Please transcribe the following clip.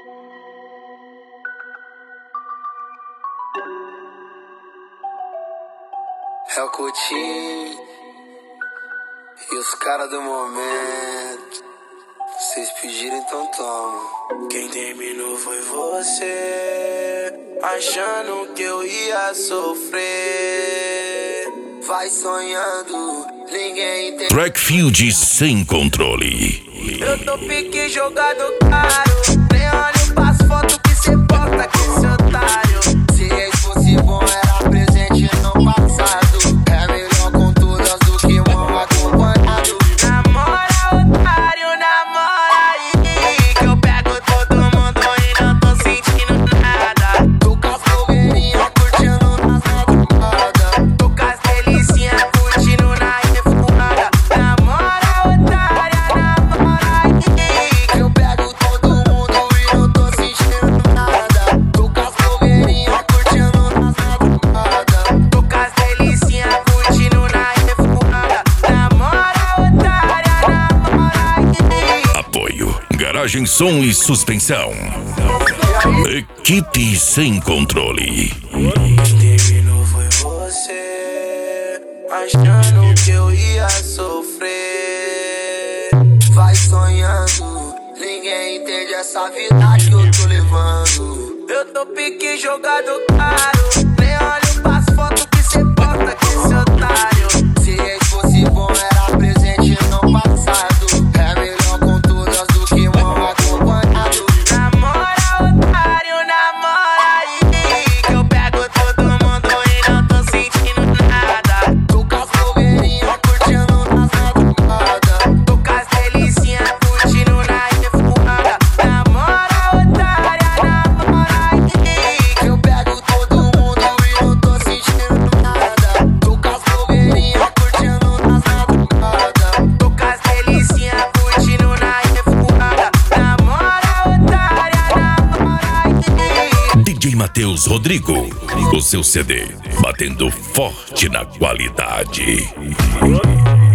É o Coutinho e os caras do momento. Vocês pediram, então toma. Quem terminou foi você, achando que eu ia sofrer. Vai sonhando, ninguém tem. Trackfield sem controle. Eu tô pique jogado caro. Nem olho pras fotos que cê posta com esse otário. Se ex fosse bom, era presente no passado. É melhor com todas do que mal acompanhado. Namora, otário, namora aí, que eu pego todo mundo e não tô sentindo nada. Tô com as blogueirinhas curtindo nas madrugadas. Tô com as delicinhas curtindo na refumada. Namora, otária, namora aí, que eu pego todo mundo e não tô sentindo nada. Tô com as blogueirinhas curtindo nas madrugadas. Tô com as delicinhas curtindo na refumada. Namora, otária, namora aí. Apoio, garagem, som e suspensão. Equipe sem controle. Quem terminou foi você, achando que eu ia sofrer. Vai sonhando, ninguém entende essa vida que eu tô levando. Eu tô pique jogado caro. Nem olho pras fotos que cê posta com esse otário. Se ex fosse bom, era presente no passado. É melhor com todas do que mal acompanhado. Namora, otário, namora aí, que eu pego todo mundo e não tô sentindo nada. Tô com as blogueirinhas curtindo nas madrugadas. Tô com as delicinhas curtindo na refumada. Namora, otária, namora aí, que eu pego todo mundo e não tô sentindo nada. Tô com as blogueirinhas curtindo nas madrugadas. Tô com as delicinhas curtindo na refumada. Namora, otária, namora aí. DJ Matheus Rodrigo, o seu CD, batendo forte na qualidade.